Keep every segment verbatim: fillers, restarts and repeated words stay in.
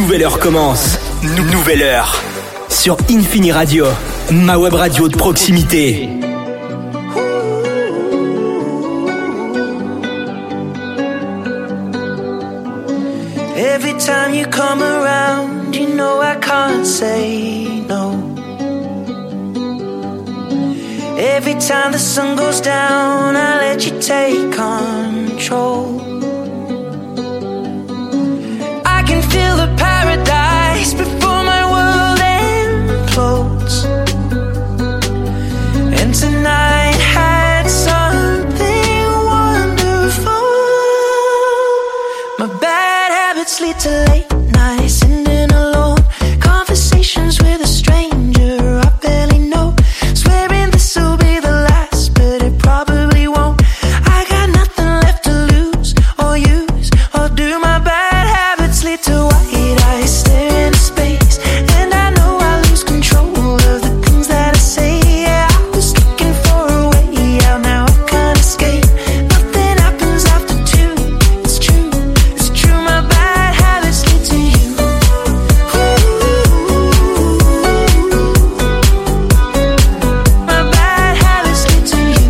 nouvelle heure commence. Nou- nouvelle heure. Sur Infini Radio, ma web radio de proximité. Every time you come around, you know I can't say no. Every time the sun goes down, I let you take control. I can feel the paradise before my world implodes. And tonight had something wonderful. My bad habits lead to late nights, sitting alone, conversations with a stranger I barely know, swearing this will be the last, but it probably won't. I got nothing left to lose or use or do. My bad habits lead to white eyes staring into space, and I know I lose control of the things that I say. Yeah, I was looking for a way out, now I can't escape. Nothing happens after two. It's true, it's true. My bad habits lead to you. My bad habits lead to you.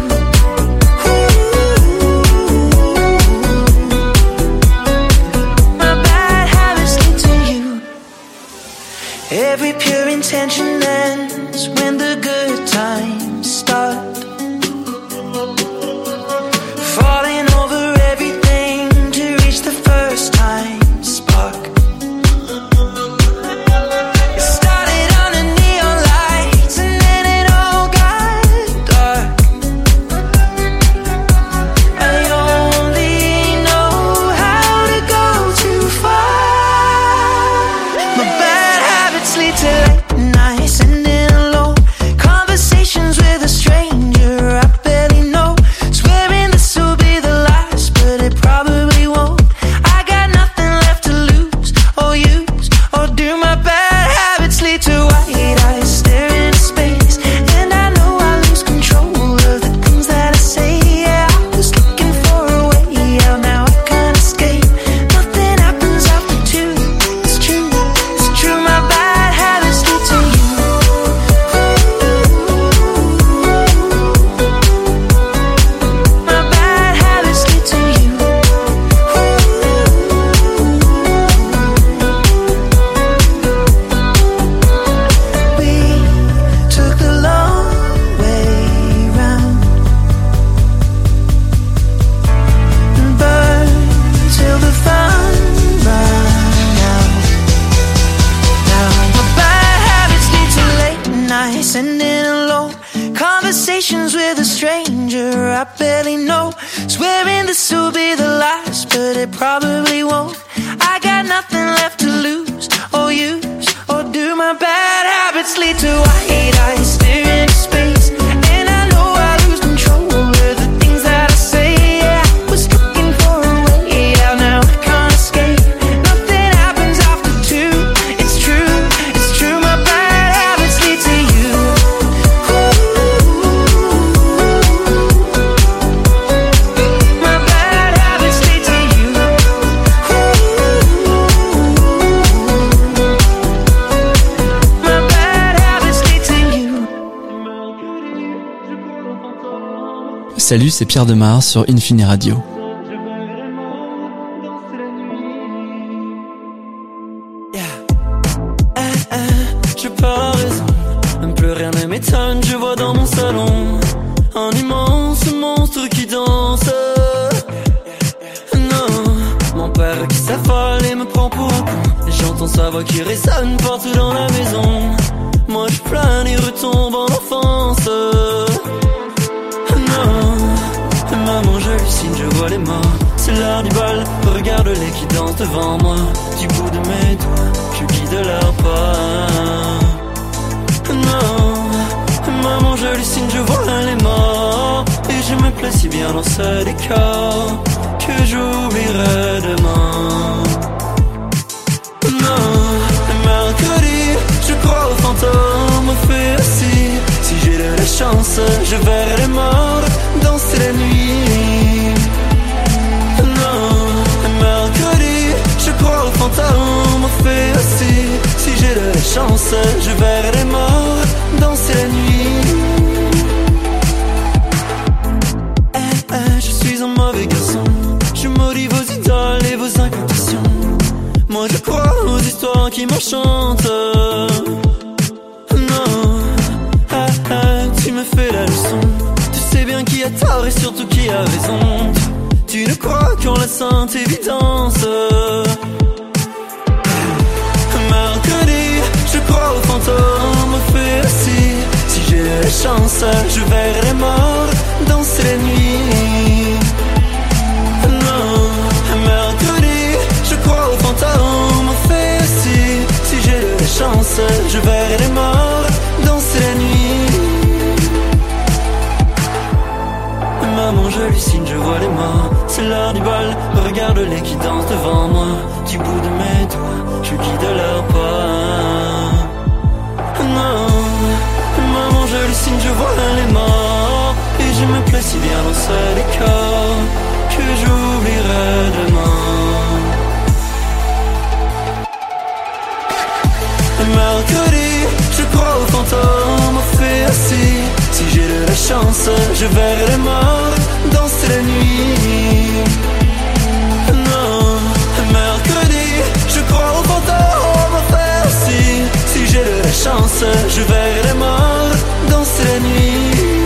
My bad habits lead to you. Every pure intention ends when the good times start. Falling over everything to reach the first time spark. It started under neon lights and then it all got dark. I only know how to go too far. My bad habits lead to late nights, sitting alone, conversations with a stranger I barely know, swearing this will be the last, but it probably won't. I got nothing left to lose or use or do. My bad habits lead to white eyes staring into space, and I know I lose control of the things that I say. Yeah, I was looking for a way out, now I can't escape. Nothing happens after two. It's true, it's true. My bad habits lead to you. My bad habits lead to you. We took the long way round and burned till the fun ran out. Now my bad habits lead to late nights, sitting alone, conversations with a stranger I barely know, swearing this will be the last, but it probably won't. I got nothing left to lose or use or do. My bad habits lead to white eyes staring into space, and I know I lose control of the things that I say. Yeah, I was looking for a way out, now I can't escape. Nothing happens after two. It's true, it's true. My bad habits lead to you. My bad habits lead to you. My bad habits lead to you. Salut, c'est Pierre Demar sur Infini Radio. J'ai pas raison, même plus rien ne m'étonne. Je vois dans mon salon un immense monstre qui danse. Non, mon père qui s'affole et me prend pour un con. Et j'entends sa voix qui résonne partout dans la maison. Moi je plane et retombe en enfance. Non, maman j'hallucine, je vois les morts. C'est l'heure du bal, regarde-les qui dansent devant moi. Du bout de mes doigts, je guide leur pas. Non, maman j'hallucine, je vois les morts. Et je me plais si bien dans ce décor que j'oublierai demain. Non, le mercredi, je crois aux fantômes, aux fées aussi. Si j'ai de la chance, je verrai les morts danser la nuit. Non, le mercredi, je crois aux fantômes, aux fées aussi. Si j'ai de la chance, je verrai les morts danser la nuit. Eh, eh, je suis un mauvais garçon. Je maudis vos idoles et vos incantations. Moi je crois aux histoires qui m'enchantent. Non, ah, ah, tu me fais la leçon. Tu sais bien qui a tort et surtout qui a raison. Tu ne crois qu'en la sainte évidence. Mercredi, je crois aux fantômes, fait aussi. Si j'ai la chance, je verrai les morts danser la nuit. Non, mercredi, je crois aux fantômes, fait aussi. Si j'ai la chance, je verrai les morts danser la nuit. Maman, je hallucine, je vois les morts. C'est l'heure du bal, regarde-les qui dansent devant moi. Du bout de mes doigts, je guide leur pas. Non, maman, je hallucine, je vois les morts. Et je me plais si bien dans ce décor que j'oublierai demain. Mercredi, je crois aux fantômes, fait assis. Si j'ai de la chance, je verrai les morts danser la nuit. Non, mercredi, je crois aux fantômes, fait assis. Si j'ai de la chance, je verrai les morts danser la nuit.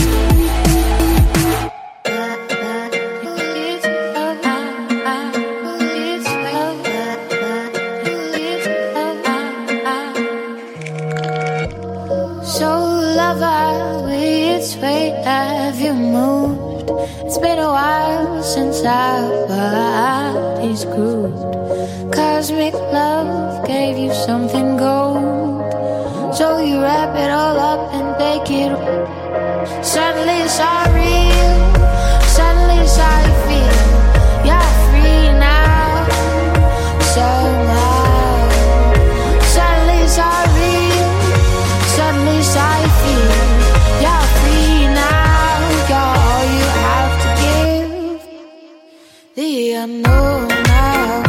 Have you moved? It's been a while since our bodies grooved. Cosmic love gave you something gold, so you wrap it all up and take it. Suddenly it's all real. Suddenly it's how you feel. You're free now. Somehow. Suddenly it's all real. Suddenly it's how you feel. You're free now, you're all you have to give. The unknown now.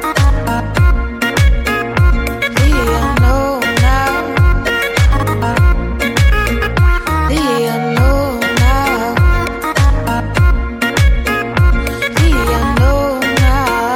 The unknown now. The unknown now. The unknown now.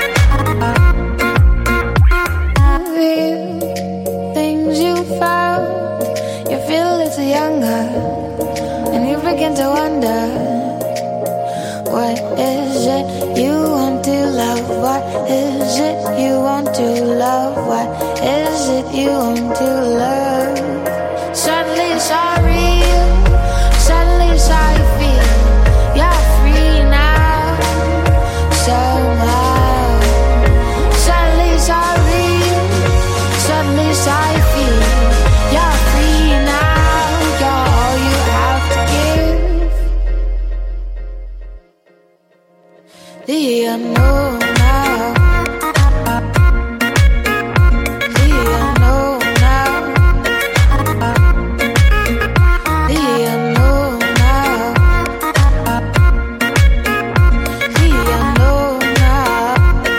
Real things you found. You feel a little younger, and you begin to wonder, what is it you want to love? What is it you want to love? What is it you want to love? Suddenly it's all real. Suddenly it's how you feel. You're free now. Somehow. Suddenly it's all real. Suddenly it's how you feel. You're free now. You're all you have to give. The unknown now. The unknown now. The unknown now. The unknown now.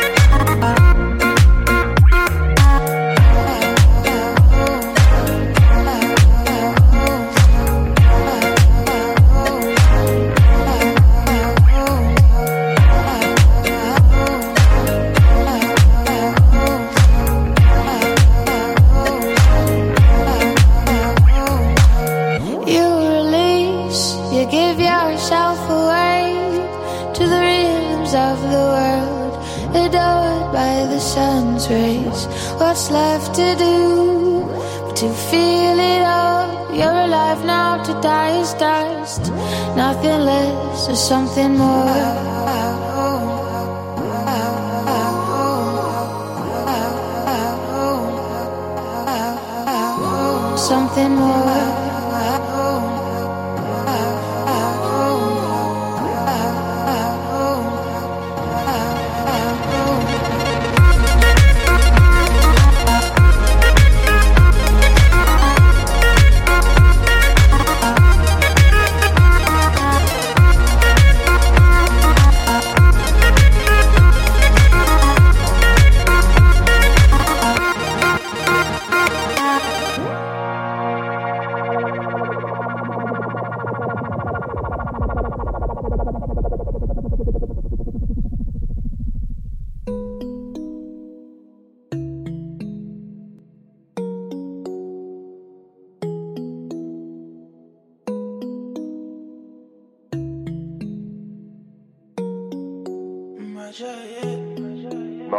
You release, you give yourself away to the rhythms of the world, adored by the sun's rays. What's left to do but to feel it all? You're alive now, to die is dust. Nothing less or something more. Something more.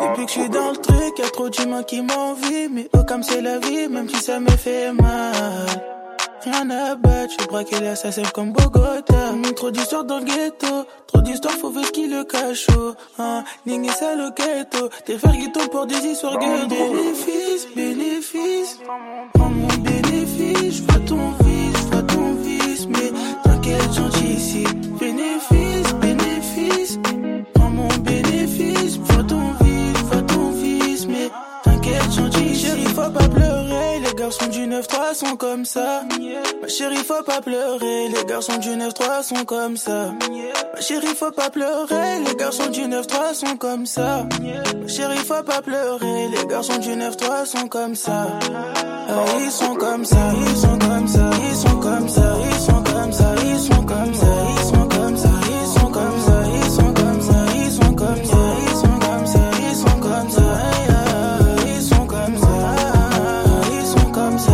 Depuis que je suis dans le truc, y'a trop d'humains qui m'envient. Mais oh comme c'est la vie, même si ça me fait mal. Rien à battre, je braquer l'assassin comme Bogota. Mais trop d'histoires dans le ghetto, trop d'histoires, faut voir qui le cachot. Hein, Ning et ça le ghetto, tes frères qui tombent pour des histoires ghetto. Bénéfice, bénéfice, prends mon bénéfice. Je vois ton vice, je vois ton vice, mais t'inquiète, gentil ici. Bénéfice, bénéfice, prends mon bénéfice. Je vois ton vice, je vois ton vice, mais t'inquiète, gentil chérie, faut pas pleurer. Les garçons du neuf trois sont comme ça. Ma chérie, faut pas pleurer. Les garçons du neuf trois sont comme ça. Ma chérie, faut pas pleurer. Les garçons du neuf trois sont comme ça. Ma chérie, faut pas pleurer. Les garçons du neuf trois sont comme ça. Ah, ils sont comme ça, ils sont comme ça, ils sont comme ça, ils sont comme ça, ils sont comme ça, ils sont comme ça, ils sont comme ça, ils sont comme ça, ils sont comme ça, ils sont comme ça, ils sont comme ça, ils sont comme ça, ils sont comme ça.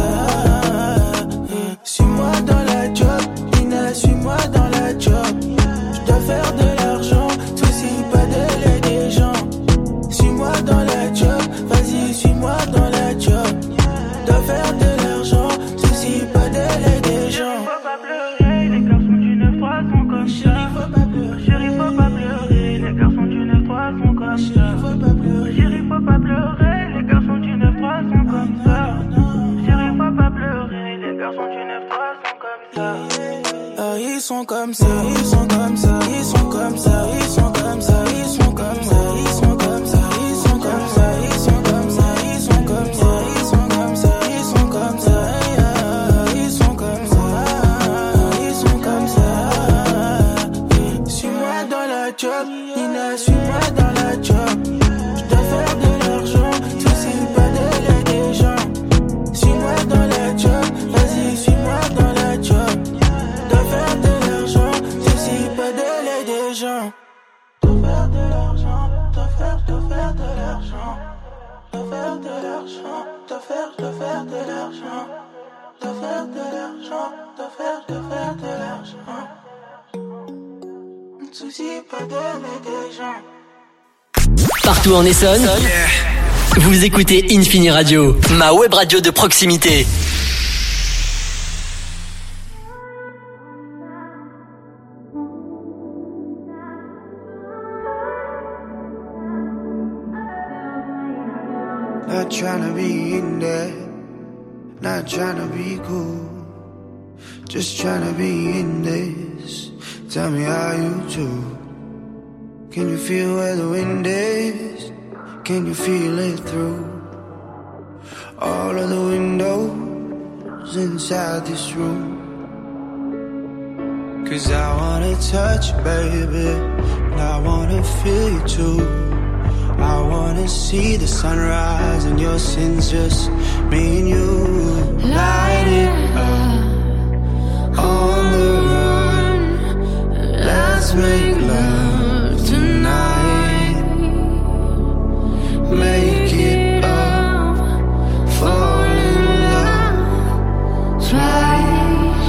Suis-moi dans la job, Ina, suis-moi dans la job. Je dois faire de l'argent, soucie pas de l'aide des gens. Suis-moi dans la job, vas-y, suis-moi dans la job. Je dois faire de l'argent, soucie pas de l'aide des gens. Faut pas pleurer, les garçons du neuf trois sont comme ça. Chérie, faut pas pleurer, chérie, faut pas pleurer, les garçons du neuf trois sont comme ça. Chérie, faut pas pleurer, chérie, faut pas pleurer, les garçons du neuf trois sont comme ça. Chérie, faut pas pleurer, les garçons du neuf trois sont comme ça. Ah, ils sont comme ça, ils sont comme ça, ils sont comme ça, ils sont comme ça, ils sont comme ça, ils sont comme ça, ils sont comme ça, ils sont comme ça, ils sont comme ça, ils sont comme ça, ils sont comme ça, ils sont comme ça, ils sont comme ça. Suis-moi dans la job, Nina, suis-moi dans la job. Je dois faire de l'argent, soucie pas de l'aide des gens. Suis-moi dans la job, vas-y, suis-moi dans la job. Je dois faire de l'argent, soucie pas de l'aide des gens. Je dois faire de l'argent, je dois faire, je dois faire de l'argent. Je dois faire de l'argent, je dois faire, je dois faire de l'argent. Je dois faire de l'argent, je dois faire, je dois faire de l'argent. Ne soucie pas de l'aide des gens. Partout en Essonne, vous écoutez Infini Radio, ma web radio de proximité. Not tryna be in there, not tryna be cool, just tryna be in this. Tell me how you do. Can you feel where the wind is? Can you feel it through all of the windows inside this room? Cause I wanna touch you, baby, and I wanna feel you too. I wanna see the sunrise and your sins, just me and you. Light it up on the run. Let's make love tonight. Make it up, fall in love twice.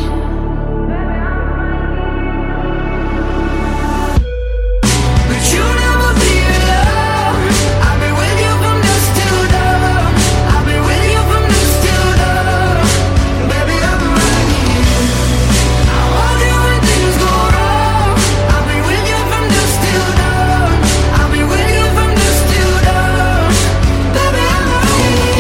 But you never be alone. I've been with you from dusk till dawn. I've been with you from dusk till dawn. Baby, I'm right here. I want you when things go wrong. I've been with you from dusk till dawn. I've been with you from dusk till dawn. Baby, I'm right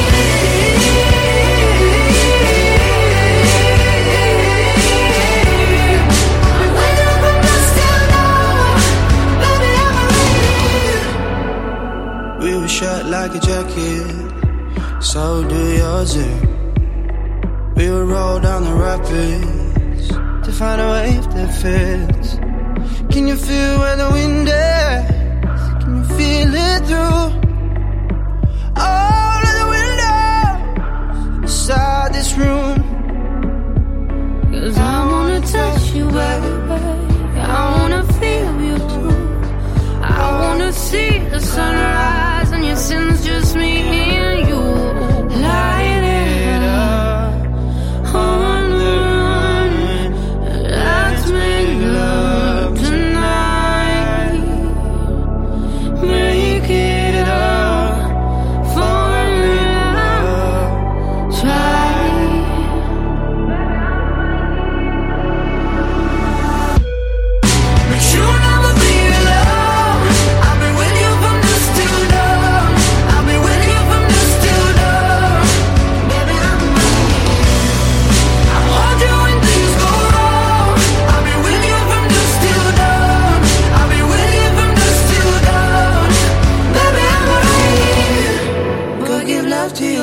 here. I've been with you from dusk till dawn. Baby, I'm right here. We were shut like a jacket, so do yours. eh? We would roll down the rapids to find a wave that fits. Can you feel where the wind is? Can you feel it through all of the windows inside this room? Cause I wanna touch you, baby. I wanna feel you too. I wanna see the sunrise and your sins, just me and you. Light it up on the run. Let's make love tonight. Make it up.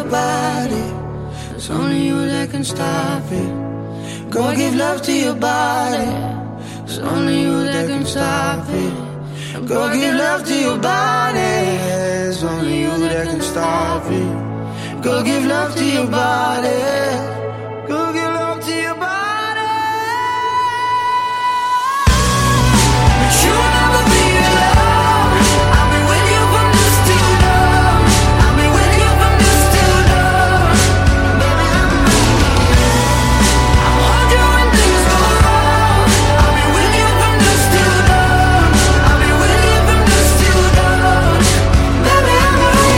your body. It's only you that can stop it. Go give love to your body. It's only you that can stop it. Go give love to your body. It's only you that can stop it. Go give love to your body. Go give love to your body. But you'll never be alone. I'll be with you from dusk till dawn. I'll be with you from dusk till dawn. Baby, I'm I'll hold you when things go wrong. I'll be with you from dusk till dawn. I'll be with you from dusk till dawn. Baby, I'm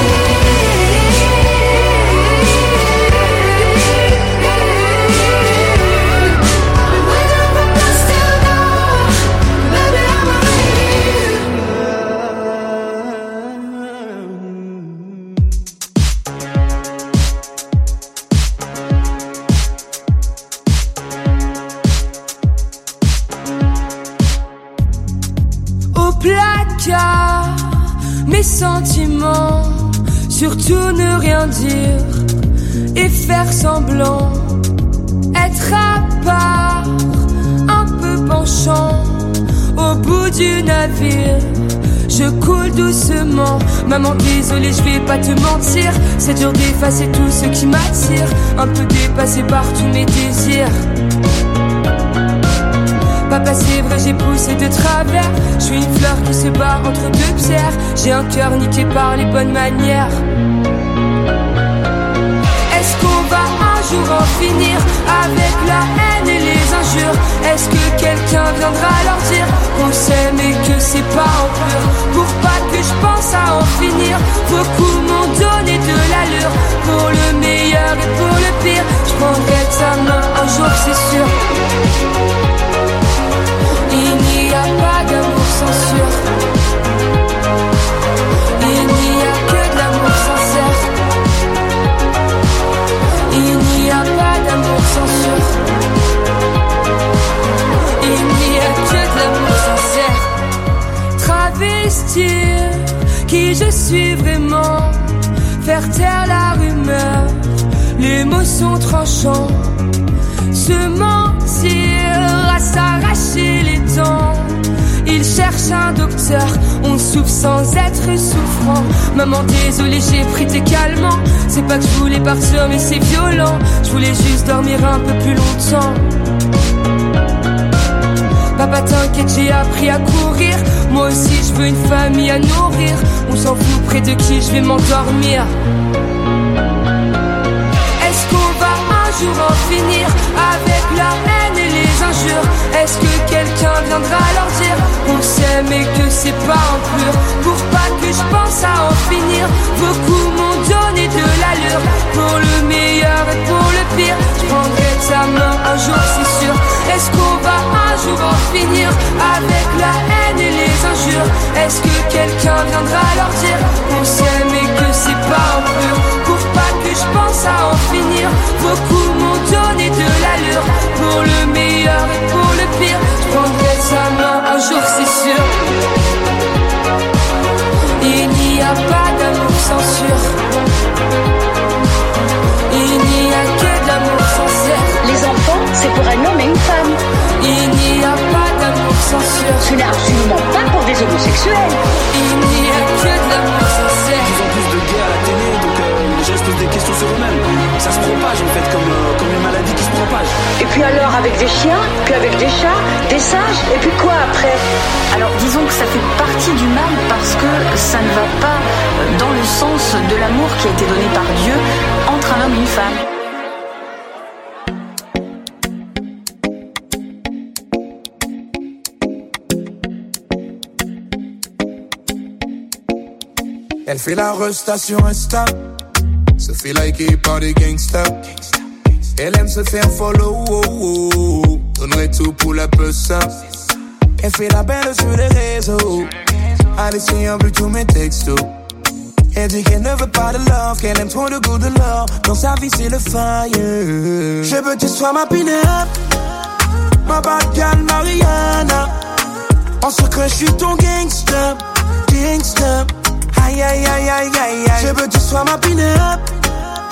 mes sentiments, surtout ne rien dire et faire semblant, être à part, un peu penchant, au bout du navire, je coule doucement. Maman désolée, je vais pas te mentir, c'est dur d'effacer tout ce qui m'attire, un peu dépassé par tous mes désirs. Papa c'est vrai j'ai poussé de travers, je suis une fleur qui se bat entre deux pierres, j'ai un cœur niqué par les bonnes manières. Est-ce qu'on va un jour en finir avec la haine et les injures? Est-ce que quelqu'un viendra leur dire qu'on s'aime et que c'est pas en pur? Pour pas que je pense à en finir, beaucoup m'ont donné de l'allure. Pour le meilleur et pour le pire, je prendrai ta main un jour c'est sûr. Il n'y a pas d'amour sans sûr. Il n'y a que de l'amour sincère. Il n'y a pas d'amour sans sûr. Il n'y a que de l'amour sincère. Travestir qui je suis vraiment, faire taire la rumeur, les mots sont tranchants. Se mentir à s'arracher les dents. Il cherche un docteur, on souffre sans être souffrant. Maman désolée j'ai pris tes calmants. C'est pas que je voulais partir mais c'est violent. Je voulais juste dormir un peu plus longtemps. Papa t'inquiète j'ai appris à courir. Moi aussi je veux une famille à nourrir. On s'en fout près de qui je vais m'endormir. Est-ce qu'on va un jour en finir avec la haine et les injures? Est-ce que quelqu'un viendra leur dire qu'on s'aime et que c'est pas en pur? Pour pas que je pense à en finir, beaucoup m'ont donné de l'allure. Pour le meilleur et pour le pire, je prendrai ta main un jour c'est sûr. Est-ce qu'on va un jour en finir avec la haine et les injures? Est-ce que quelqu'un viendra leur dire qu'on s'aime et que c'est pas en pur? Pour pas que je pense à en finir, beaucoup m'ont donné de l'allure. Pour le meilleur et pour le pire, je prendrai sa main un jour c'est sûr. Il n'y a pas d'amour sans sûr. Il n'y a que de l'amour sincère. Les enfants, c'est pour un homme et une femme. Il n'y a pas d'amour sans sûr. Ce n'est absolument pas pour des homosexuels. Il n'y a que de l'amour sincère. Ils ont plus de gays à la télé, donc euh, les gens se posent des questions sur eux-mêmes. Ça se propage en fait, comme, euh, comme une maladie qui se propage. Et puis alors avec des chiens, puis avec des chats, des singes, et puis quoi après? Alors disons que ça fait partie du mal parce que ça ne va pas dans le sens de l'amour qui a été donné par Dieu entre un homme et une femme. Elle fait la resta sur Insta, se fait liker par des gangsters. Elle aime se faire follow, oh, oh, oh. Donnerait tout pour la ça. Elle fait la belle sur les réseaux, elle essaye un peu tous mes textos. Elle dit qu'elle ne veut pas de love, qu'elle aime trop le goût de l'or. Dans sa vie c'est le fire. Je veux que tu sois ma pin-up, ma bad girl Mariana. En secret je suis ton gangster, gangster. Aïe aïe aïe aïe aïe aïe. Je veux que tu sois ma pin-up,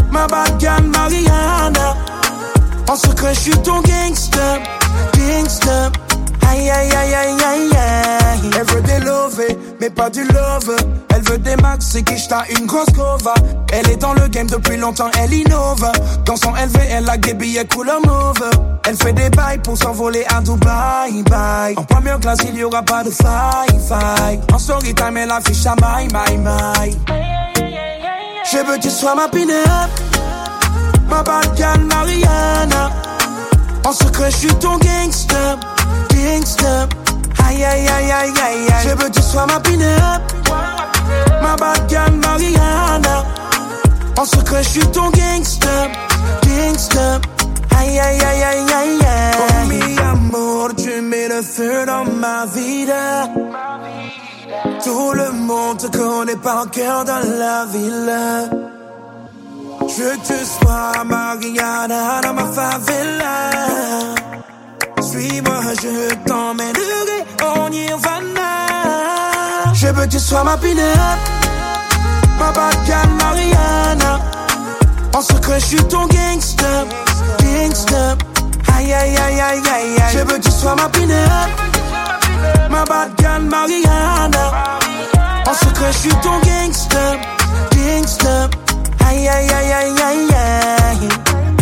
ma bad girl Mariana. En secret, je suis ton gangster, gangster. Aïe aïe aïe aïe aïe aïe. Elle veut des lovés, mais pas du love. Elle veut des max, c'est qui j't'a une grosse cova. Elle est dans le game depuis longtemps, elle innove. Dans son L V, elle a des billets couleur mauve. Elle fait des bails pour s'envoler à Dubaï, bye. En première classe, il y aura pas de faille, faille. En story time, elle affiche sa my, my, my. Je veux que tu sois ma pin-up, ma bad girl Mariana. En secret, je suis ton gangster, gangster. Aïe aïe aïe aïe aïe aïe. Je veux que tu sois ma pin-up, ma bad girl Mariana. En secret, je suis ton gangster, gangster. Aïe aïe aïe aïe aïe aïe. Oh mi amour, tu mets le feu dans ma vida. Tout le monde te connaît par cœur dans la ville. Je veux que tu sois Mariana dans ma favela. Suis-moi, je t'emmènerai au Nirvana. Je veux que tu sois ma pin-up, ma bad girl Mariana. En secret, je suis ton gangster, gangster. Aïe aïe aïe aïe aïe aïe. Je veux que tu sois ma pin-up, ma bad girl Mariana. En secret, je suis ton gangster, gangster. Aïe aïe aïe aïe aïe aïe.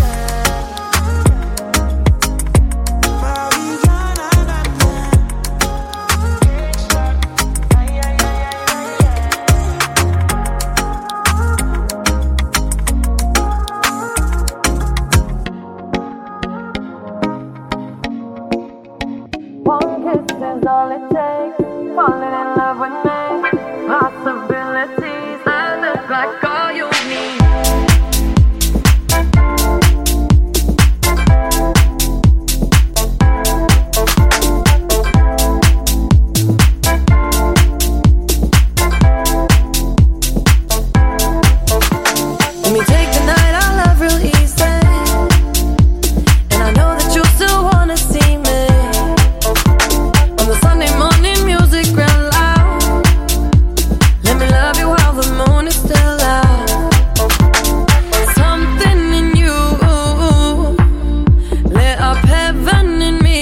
One kiss is all it takes. Falling in love with me. Possibilities. I look like all you need. Let me take the night, I love real easy. And I know that you still wanna see me. On the Sunday morning, music real loud. Let me love you while the moon is still out. Something in you lit up heaven in me.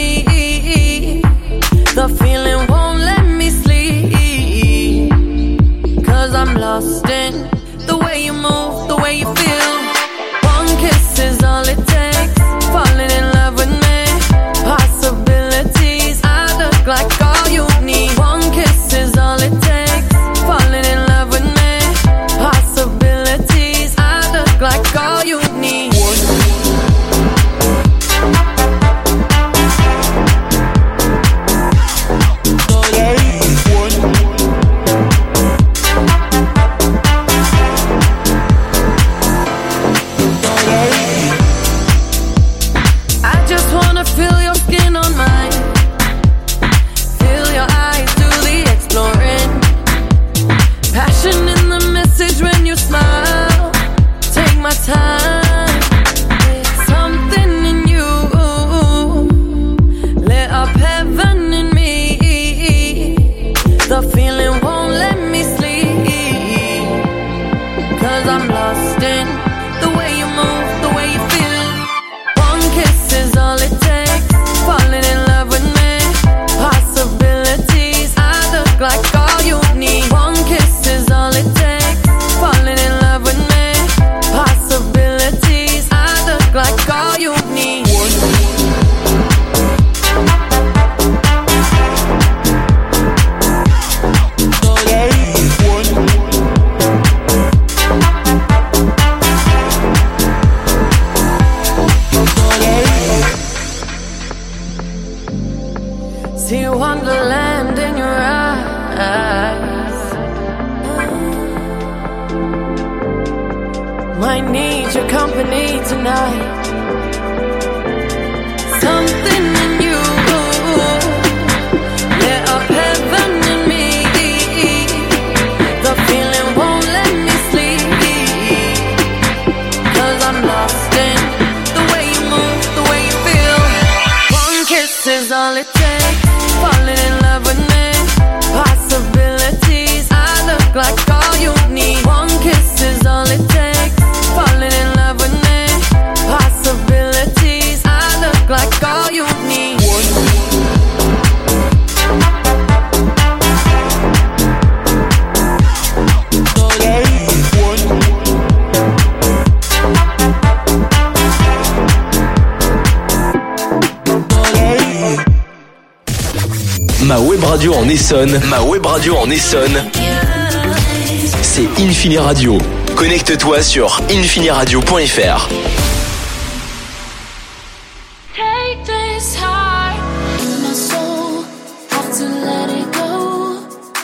The feeling won't let me sleep. Cause I'm lost in the way you move, the way you feel. One kiss is all it takes. Falling in love with me. Possibilities. I look like all you need. One kiss is all it takes. Falling in love with me. Possibilities. I look like all you need. I just wanna feel your skin on mine. Feel your eyes do the exploring. Passion in the message when you smile. Take my time. Something in you lit up heaven in me. The feeling won't let me sleep. Cause I'm lost in the way you move, the way you feel. One kiss is all it takes. Falling in love with me. Possibilities. I look like all you need. One kiss is all it takes. Falling in love with me. Possibilities. I look like all you need. See wonderland in your eyes. Might need your company tonight. Something in you lit up heaven in me. The feeling won't let me sleep. Cause I'm lost in the way you move, the way you feel. One kiss is all it takes. Falling in love with me. Possibilities. I look like all you need. One kiss is all it takes. Falling in love. radio en Essonne, ma web radio en Essonne, c'est Infini Radio. Connecte-toi sur infiniradio point f r. Take this heart in my soul, have to let it go.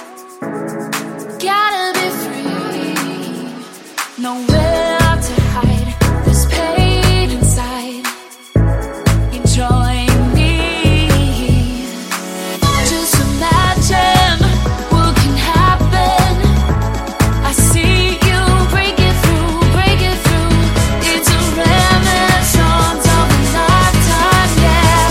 Gotta be free, nowhere to hide this pain inside. You join me, just imagine what can happen. I see you break it through, break it through. It's a renaissance of a lifetime, yeah.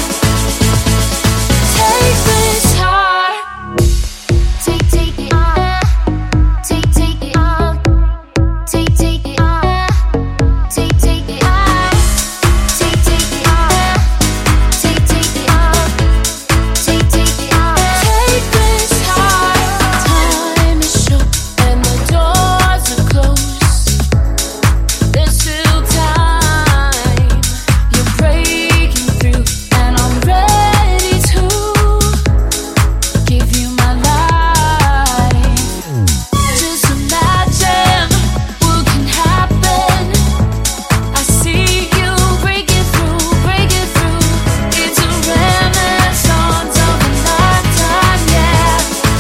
Take this heart, take, take it off, take, take it off, take, take it off, take, take it off, take, take it off, take, take it off, take, take it off. Take this heart. Time is short and the doors are closed. There's still time. You're breaking through, and I'm ready to give you my life. Just imagine what can happen. I see you break it through, break it through. It's a renaissance of a lifetime, yeah.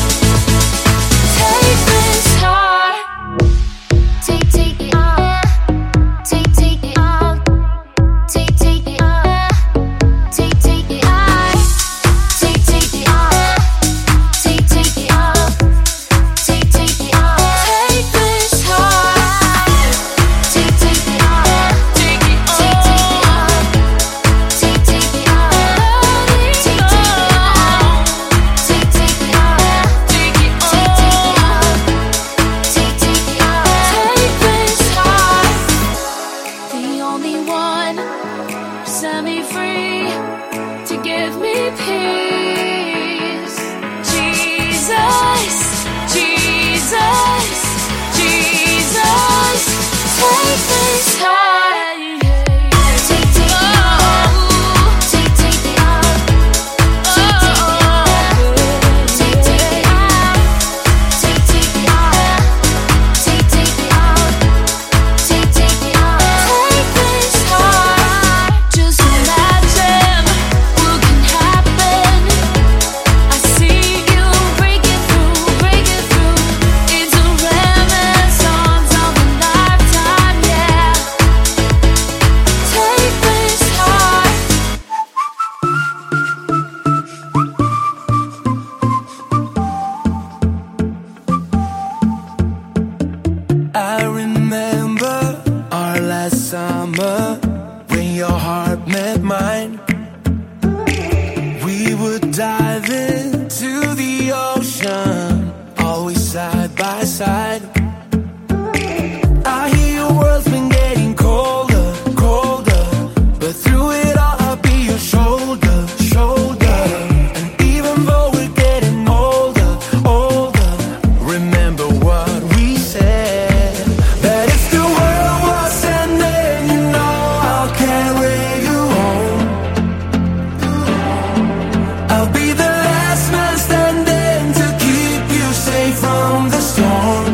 Take this heart, take, take it off, take, take it off, take, take it off, take, take it off, take, take it off, take, take it off, take, take it off. Take this heart, take, take it off, take it off, take, take it off, take, take it off, take, take it off, take, take it off, take it off, take, take it off, take, take it off. Take this heart, the only one who set me free to give me peace. Jesus, Jesus, Jesus, take this heart. Take, take it off, take, take it off, take, take it off, take, take it off, take, take it off, take, take it off, take, take it off. Take this heart. Just imagine what can happen. I see you break it through, break it through. It's a renaissance of a lifetime, yeah. Take this heart. I remember our last summer when your heart met mine. We would dive into the ocean, always side by side. I hear your world's been getting colder, colder, but through it all I'll be your shoulder, shoulder. And even though we're getting older, older, remember what we said, that if the world was ending, you know I'll carry you home. I'll be the last man standing to keep you safe from the storm.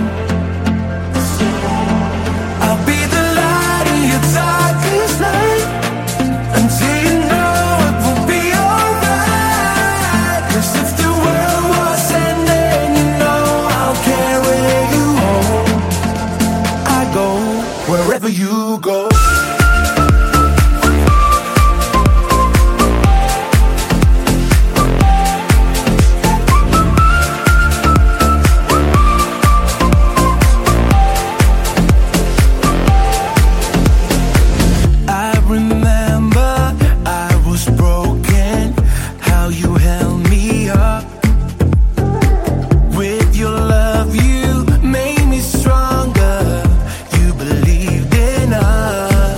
I'll be the light in your darkest night, until you know it will be alright. 'Cause if the world was ending, you know I'll carry you home. I go wherever you go. I remember I was broken, how you held me up. With your love you made me stronger, you believed in us.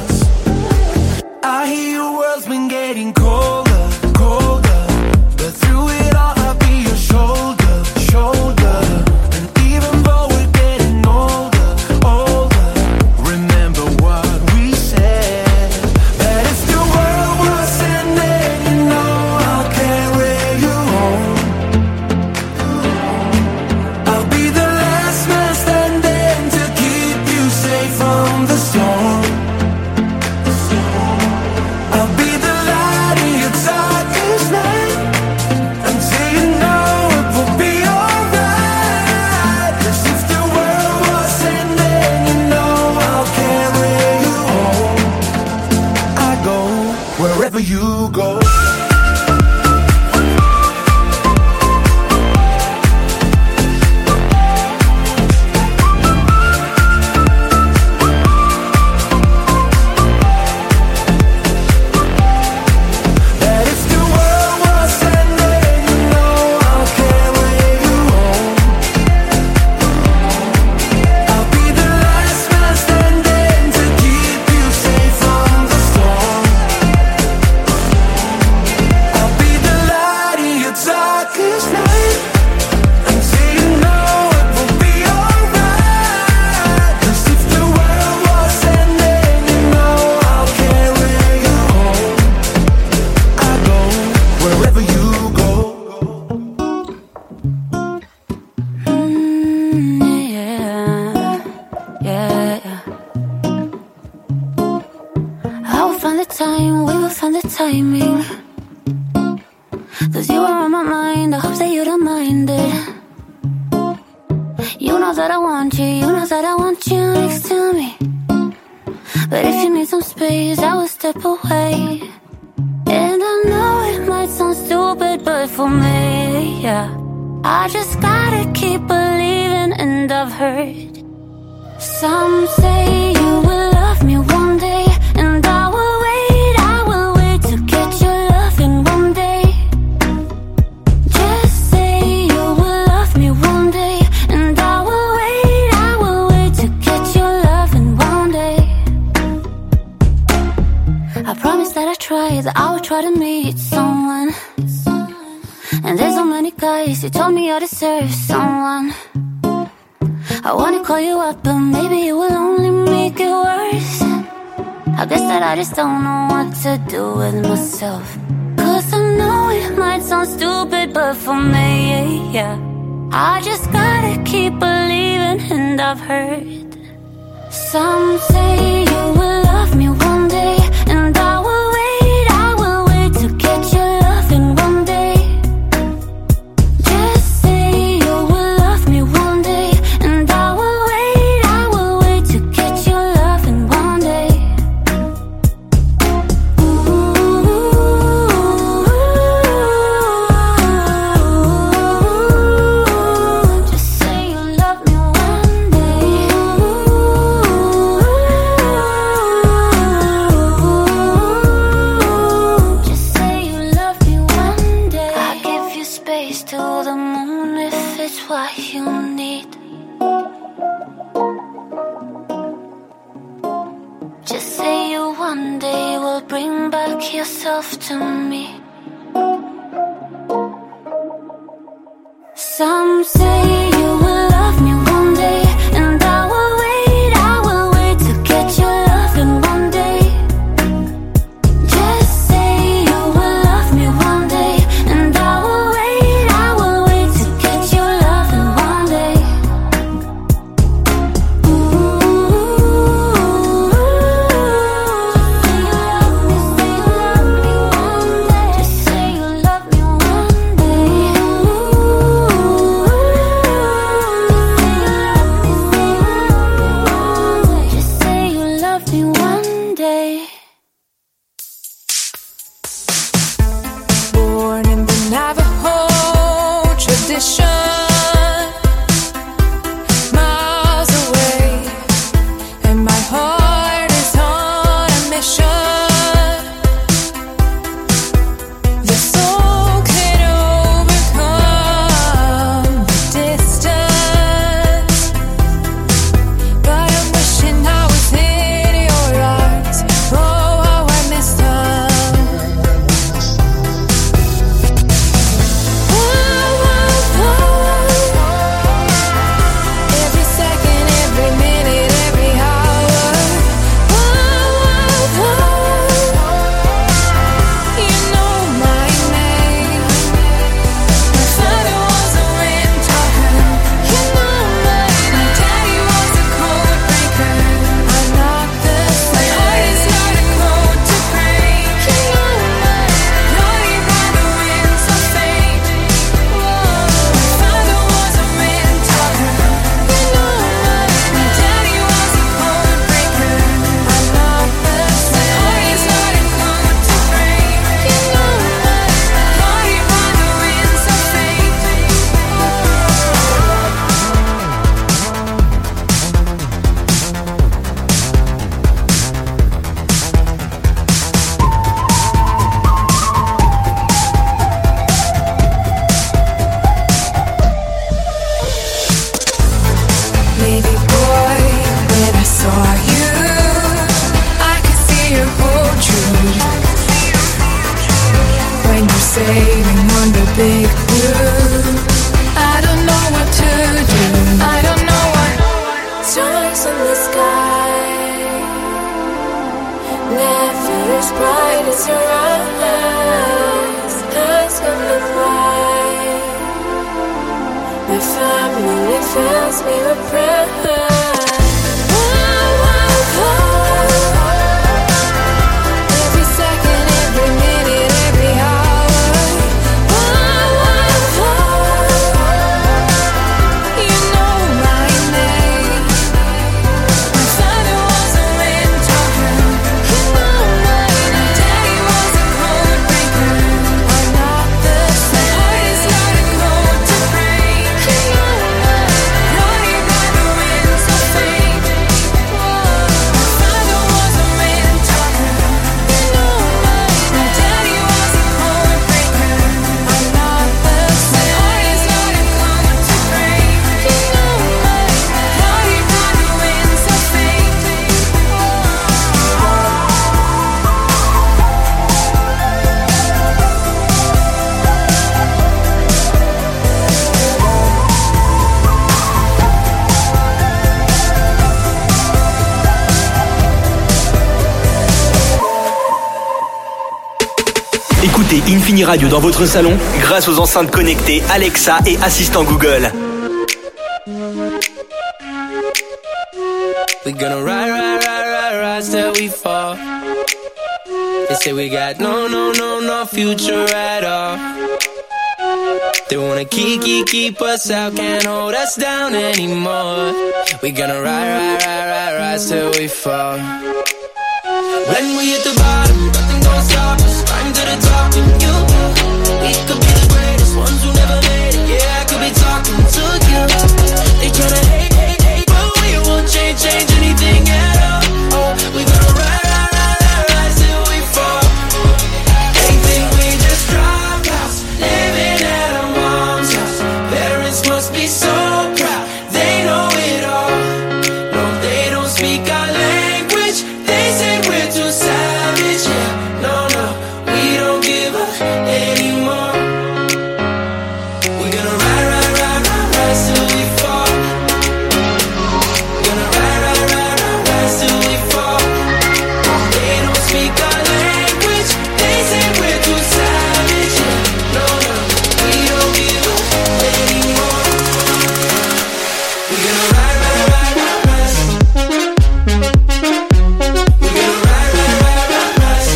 storm. I'll be the light in your darkest night until you know it will be alright. 'Cause if the world was ending, you know I'll carry you home. I go wherever you go. I just don't know what to do with myself. 'Cause I know it might sound stupid, but for me, yeah, I just gotta keep believing. And I've heard some say you will love me one day, and I will wait, I will wait to get your love in one day. Just say you will love me one day, and I will wait, I will wait to get your love in one day. Yourself to me. Some say you will love me one day, and I will wait, I will wait to get your love in one day. Just say you will love me one day, and I will wait, I will wait to get your love in one day. Ooh. waiting on the big blue. I don't know what to do. I don't know what. Stars in the sky, never as bright as your eyes. Eyes gonna fly. My family fills me with pride. Écoutez Infini Radio dans votre salon grâce aux enceintes connectées Alexa et assistant Google. We gonna ride, ride, ride, ride, ride till we fall. They say we got no, no, no, no future at all. They wanna keep, keep, keep us out, can't hold us down anymore. We gonna ride, ride, ride, ride, ride till we fall. When we hit the bottom, nothing gonna stop us. Climb to the top and you, we could be the greatest ones who never made it. Yeah, I could be talking to you. They tryna hate, hate, hate, but we won't change, change anything at all. Oh, we gonna ride, ride, ride, ride, ride till we fall. They think we just drop out, living at our mom's house. Parents must be so proud, they know it all. No, they don't speak our language. They say we're too savage. Yeah, no, no, we don't give up anymore. We're gonna ride, ride, ride, ride, ride till we fall. Gonna ride, ride, ride, ride, ride till we fall. They don't speak our language. They say we're too savage. Yeah, no, no, we don't give up anymore. We're gonna ride, ride, ride, ride, ride. We're gonna ride, ride, ride, ride, ride.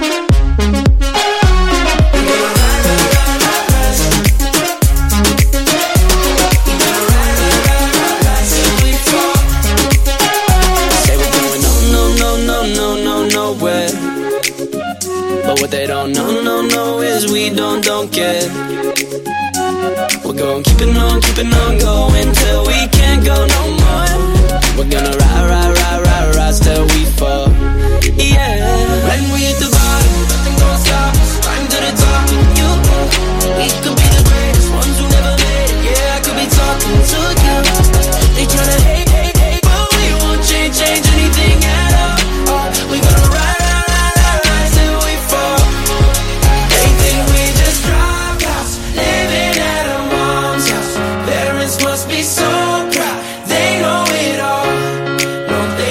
We're gonna ride, ride, ride, ride, ride. We're gonna ride, ride, ride, ride, ride till we fall. Say we're going no, no, no, no, no, no, nowhere. But what they don't know, no, no, is we don't, don't care. We're gonna keep it on, keep it on going till we can't go no more. We're gonna ride, ride, ride, ride, ride till we fall. Yeah. When we hit the bottom, nothing gonna stop us. Climb to the top and you, we could be the greatest ones who never made it. Yeah, I could be talking to you. They tryna hate, hate, hate, but we won't change, change anything at all. Oh, we gonna ride, ride, ride, ride, ride till we fall. They think we just drop out, living at our mom's house. Parents must be so proud, they know it all. No, they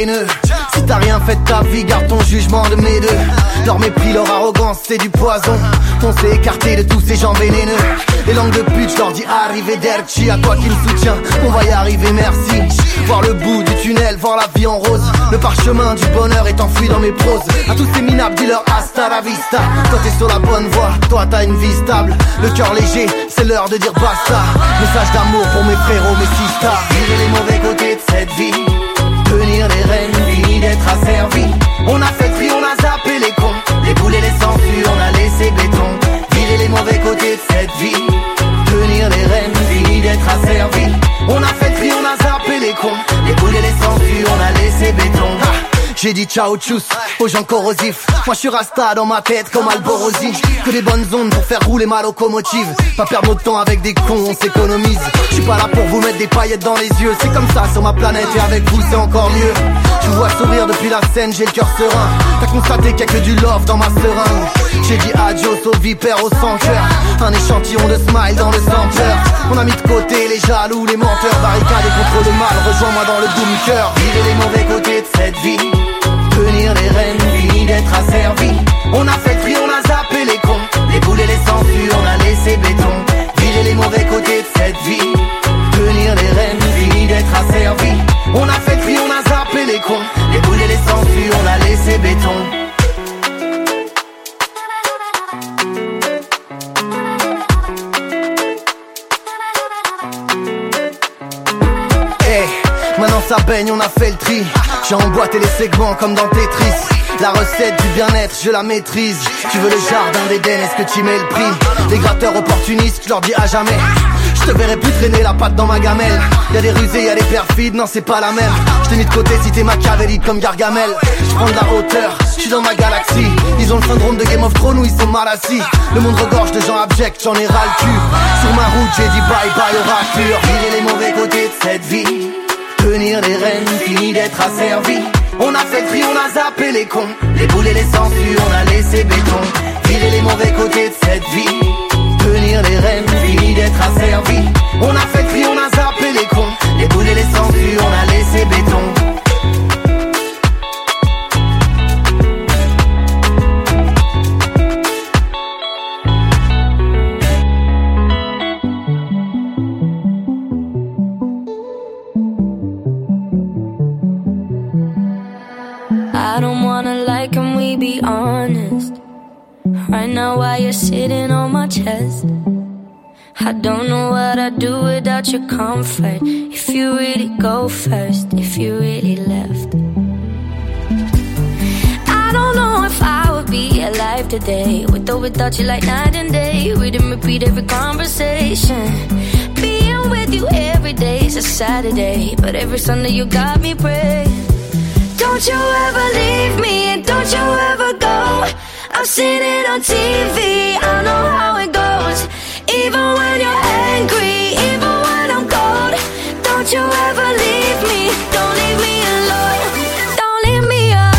haineux. Si t'as rien fait de ta vie, garde ton jugement de mes deux. Leur mépris, leur arrogance, c'est du poison. On s'est écarté de tous ces gens vénéneux. Les langues de pute, je leur dis arrivederci. À toi qui me soutiens, on va y arriver, merci. Voir le bout du tunnel, voir la vie en rose. Le parchemin du bonheur est enfoui dans mes proses. À tous ces minables, dis-leur hasta la vista. Toi t'es sur la bonne voie, toi t'as une vie stable. Le cœur léger, c'est l'heure de dire basta. Message d'amour pour mes frérots, mes sistas. Virer les mauvais côtés de cette vie, tenir les rênes, fini d'être asservi. On a fait tri, on a zappé les cons, les boules et les sangsues, on a laissé béton. Virer les mauvais côtés de cette vie, tenir les rênes, fini d'être asservi. On a fait tri, on a zappé les cons, les boules et les sangsues, on a laissé béton. Ah, j'ai dit ciao tchuss aux gens corrosifs. Moi je suis rasta dans ma tête comme Alborosi. Que des bonnes ondes pour faire rouler ma locomotive. Pas perdre notre temps avec des cons, on s'économise. Je suis pas là pour vous mettre des paillettes dans les yeux. C'est comme ça sur ma planète et avec vous c'est encore mieux. Tu vois sourire depuis la scène, j'ai le cœur serein. T'as constaté qu'il y a que du love dans ma seringue. J'ai dit adios aux vipères, aux sans cœur. Un échantillon de smile dans le sampleur. On a mis de côté les jaloux, les menteurs. Barricadés contre le mal, rejoins-moi dans le doom cœur. Virer les mauvais côtés de cette vie, tenir les rênes, fini d'être asservi. On a fait tri, on a zappé les cons, les boules et les sangsues, on a laissé béton. Virer les mauvais côtés de cette vie, tenir les rênes, fini d'être asservi. On a fait tri, on a zappé les cons, les boules et les sangsues, on a laissé béton. Maintenant ça baigne, on a fait le tri. J'ai emboîté les segments comme dans Tetris. La recette du bien-être, je la maîtrise. Tu veux le jardin d'Éden, est-ce que tu mets le prix? Les gratteurs opportunistes, je leur dis à jamais. Je te verrai plus traîner la patte dans ma gamelle. Y'a des rusés, y'a des perfides, non c'est pas la même. Je t'ai mis de côté si t'es machiavélique comme Gargamel. Je prends de la hauteur, je suis dans ma galaxie. Ils ont le syndrome de Game of Thrones où ils sont mal assis. Le monde regorge de gens abjects, j'en ai ras le cul. Sur ma route j'ai dit bye bye aux raclures. Virer les mauvais côtés de cette vie, tenir les rênes, fini d'être asservi. On a fait le tri, on a zappé les cons, les boules et les sangsues, on a laissé béton. Virer les mauvais côtés de cette vie, tenir les rênes, fini d'être asservi. On a fait le tri, on a zappé les cons, les boules et les sangsues, on a laissé béton. I don't wanna lie, can we be honest? Right now while you're sitting on my chest, I don't know what I'd do without your comfort. If you really go first, if you really left, I don't know if I would be alive today, with or without you like night and day. We didn't repeat every conversation. Being with you every day is a Saturday, but every Sunday you got me praying. Don't you ever leave me, and don't you ever go. I've seen it on T V, I know how it goes. Even when you're angry, even when I'm cold. Don't you ever leave me, don't leave me alone. Don't leave me alone.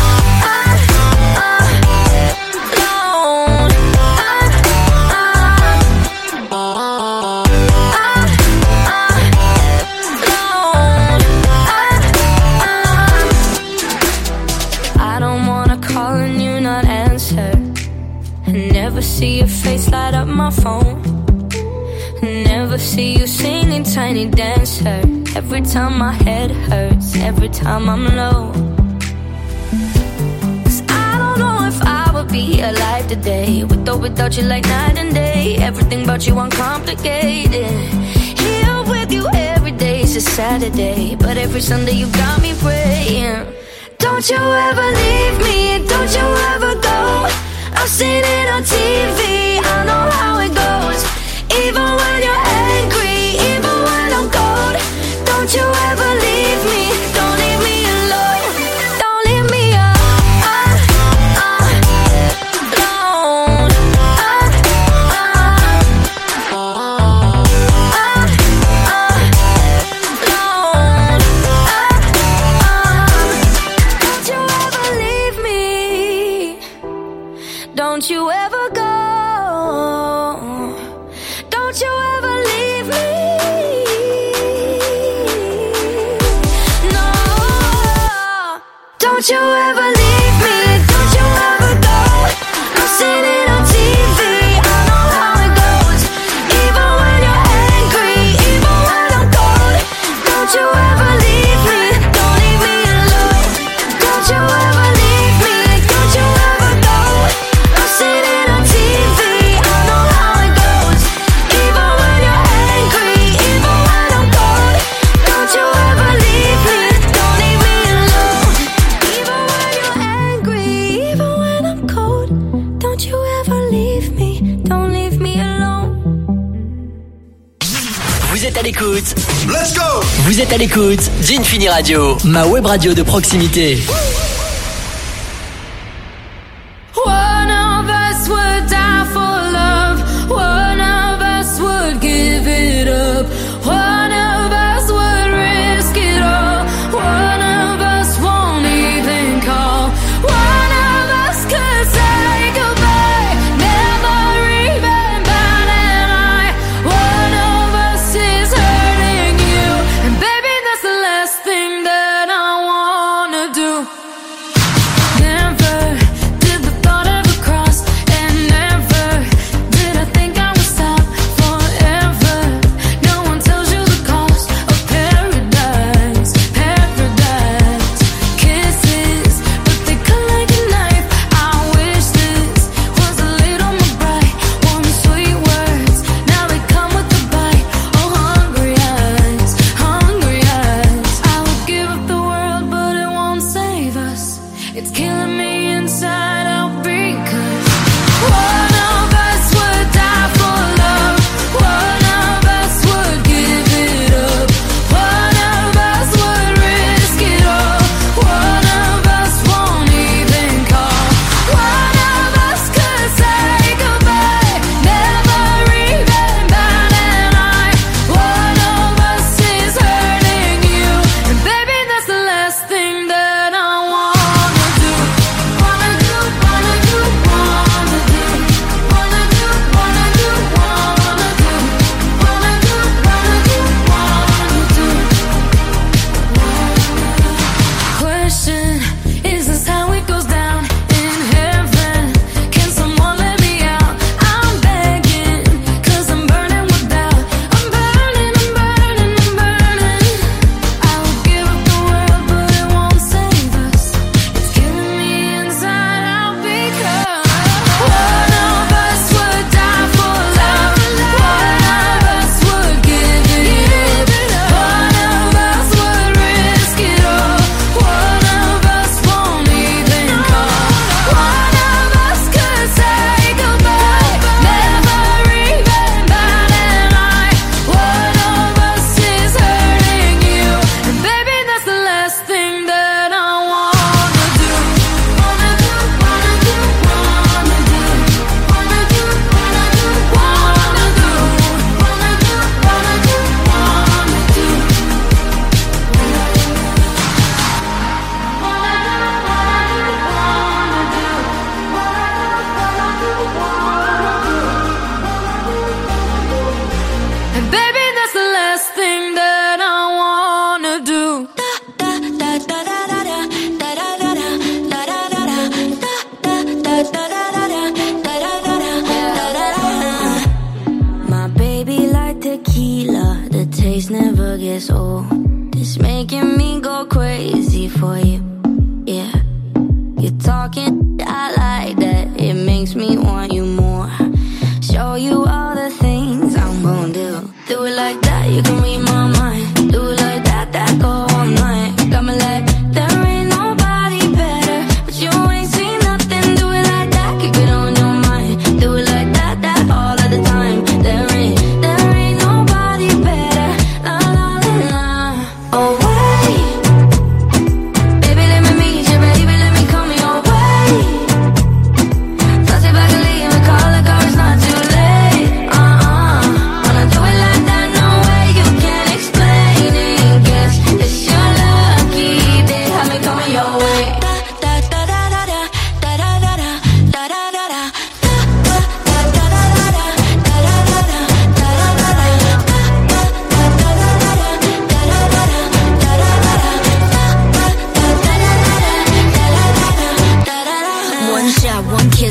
Never see your face light up my phone. Never see you singing Tiny Dancer. Every time my head hurts, every time I'm low. 'Cause I don't know if I would be alive today, with or without you like night and day. Everything about you uncomplicated. Here with you every day is a Saturday, but every Sunday you got me praying. Don't you ever leave me, don't you ever go. I've seen it on T V, I know how it goes. Even when you're angry, even when I'm cold. Don't you ever leave me, don't leave me alone. Don't leave me alone. Don't you ever leave me, don't you ever go. Don't you ever leave me. No. Don't you ever leave me, don't you ever go. I've seen it on T V, I know how it goes. Even when you're angry, even when I'm cold. Don't you ever leave me, don't leave me alone. Don't you ever leave me, don't you ever go. I've seen it on T V, I know how it goes. Even when you're angry, even when I'm cold. Don't you ever leave me, don't leave me alone. Even when you're angry, even when I'm cold. Don't you ever leave me, don't leave me alone. Vous êtes à l'écoute. Let's go. Vous êtes à l'écoute d'Infini Radio, ma web radio de proximité. One of us would die for love. One of us would give it up. One of us would risk it all. One of us won't even call. One of us could say goodbye, never even bat an eye. One of us is hurting you, and baby, that's the last thing that I wanna do. Never did the thought ever cross, and never did I think I would stop forever. No one tells you the cost of paradise, paradise. Kisses, but they cut like a knife. I wish this was a little more bright. Warm, sweet words, now they come with a bite. Oh, hungry eyes, hungry eyes. I would give up the world, but it won't save us. It's killing me inside out because one of us would die for love. One of us would give it up. One of us would risk it all. One of us won't even call. One of us could say goodbye, never even bat an eye. One of us is hurting you, and baby, that's the last thing that I wanna do. Wanna do, wanna do, wanna do. Wanna do, wanna do, wanna do. Wanna do, wanna do, wanna do. Question, is this how it goes down in heaven? Can someone let me out? I'm begging, cause I'm burning without. I'm burning, I'm burning, I'm burning. I would give up the world, but it won't save us. It's killing me inside out because one of us would die for love. One of us would give it up. One of us would risk it all. One of us won't even call. One of us could say goodbye, never even bat an eye. One of us is hurting you, and baby, that's the last thing that I wanna do. Wanna do, wanna do, wanna do. Wanna do, wanna do, wanna do. Wanna do, wanna do, wanna do. And baby, that's the last thing that I wanna do. My baby like tequila, the taste never gets old. It's making me go crazy for you, yeah. You're talking, I like that, it makes me want you more. Show you all the things I'm gon' do. Do it like that, you can read my mind. Do it like that, that go all night. Got me like, there ain't nobody better, but you ain't seen nothing. Do it like that, keep it on your mind. Do it like that, that all of the time. There ain't, there ain't nobody better. La la la la. Oh wait, baby, let